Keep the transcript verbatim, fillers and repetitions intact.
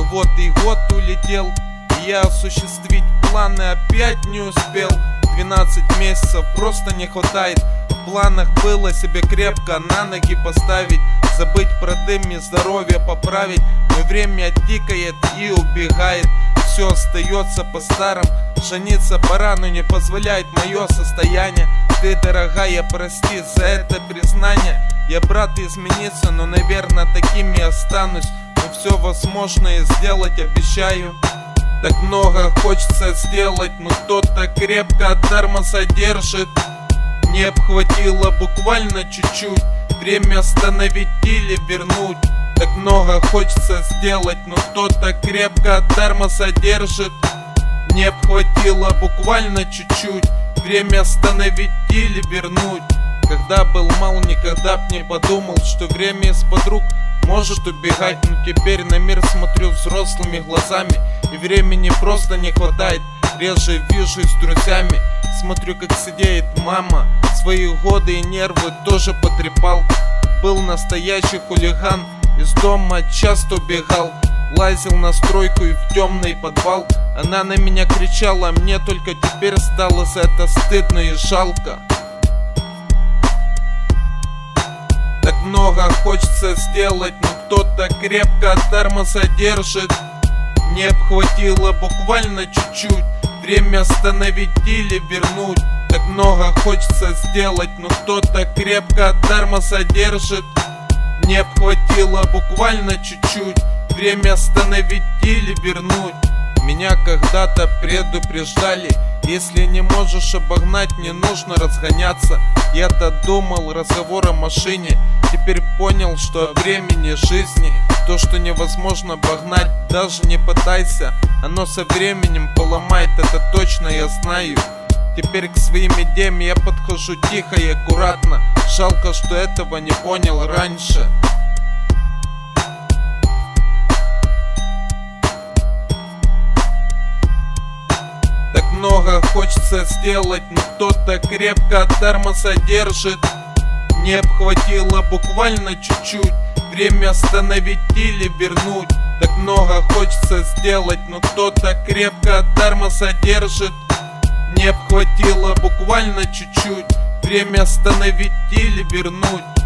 вот и год улетел, и я осуществить планы опять не успел. Двенадцать месяцев просто не хватает. В планах было себе крепко на ноги поставить, забыть про дым и здоровье поправить. Но время тикает и убегает, и все остается по-старому. Жениться пора, но не позволяет мое состояние. Ты, дорогая, прости за это признание. Я, брат, измениться, но, наверное, таким и останусь. Но все возможное сделать обещаю. Так много хочется сделать, но кто-то крепко от тормоза держит. Не обхватило буквально чуть-чуть, время остановить или вернуть. Так много хочется сделать, но кто-то крепко от тормоза держит. Не обхватило буквально чуть-чуть, время остановить или вернуть. Когда был мал, никогда б не подумал, что время из подруг может убегать. Но теперь на мир смотрю взрослыми глазами, и времени просто не хватает. Реже вижу с друзьями, смотрю, как сидеет мама. Свои годы и нервы тоже потрепал. Был настоящий хулиган, из дома часто убегал. Лазил на стройку и в темный подвал. Она на меня кричала, мне только теперь стало за это стыдно и жалко. Так много хочется сделать, но кто-то крепко от тормоза держит. Не обхватило буквально чуть-чуть, время остановить или вернуть. Так много хочется сделать, но кто-то крепко от тормоза держит. Не обхватило буквально чуть-чуть, время остановить или вернуть. Меня когда-то предупреждали, если не можешь обогнать, не нужно разгоняться. Я-то думал, разговор о машине, теперь понял, что о времени жизни. То, что невозможно обогнать, даже не пытайся, оно со временем поломает, это точно я знаю. Теперь к своим идеям я подхожу тихо и аккуратно. Жалко, что этого не понял раньше. Так много хочется сделать, но кто-то крепко от тормоза держит. Не обхватило буквально чуть-чуть, время остановить или вернуть. Так много хочется сделать, но кто-то крепко от тормоза держит. Не обхватило буквально чуть-чуть, время остановить или вернуть.